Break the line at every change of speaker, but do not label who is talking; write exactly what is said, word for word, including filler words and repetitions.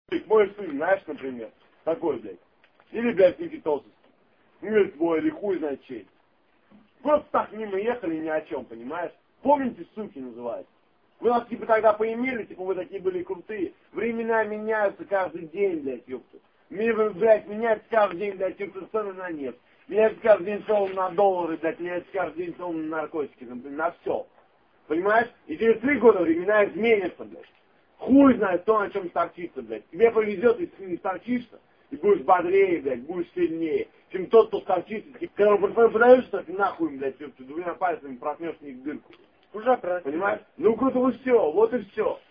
Мой сын, знаешь, например, такой, блядь. Или, блядь, Никитосовский. Или твой, или хуй знает чей. Просто так мимо ехали ни о чем, понимаешь? Помните, суки называется? Вы нас типа тогда поимели, типа вы такие были крутые. Времена меняются каждый день, блядь, ёпта. Мир, блядь, меняется каждый день, блядь, ёпта, цены на нефть. Меняется каждый день цены на доллары, блядь, меняется каждый день цены на наркотики, на, на все. Понимаешь? И через три года времена изменятся, блядь. Хуй знает, кто на чем торчится, блядь. Тебе повезет, если ты не торчишься, и будешь бодрее, блядь, будешь сильнее, чем тот, кто торчится. И когда он подаешься, так нахуй, блядь, ёпта, двумя пальцами проткнешь в них дырку.
Уже правильно.
Понимаешь? Ну, круто, вот все, вот и все.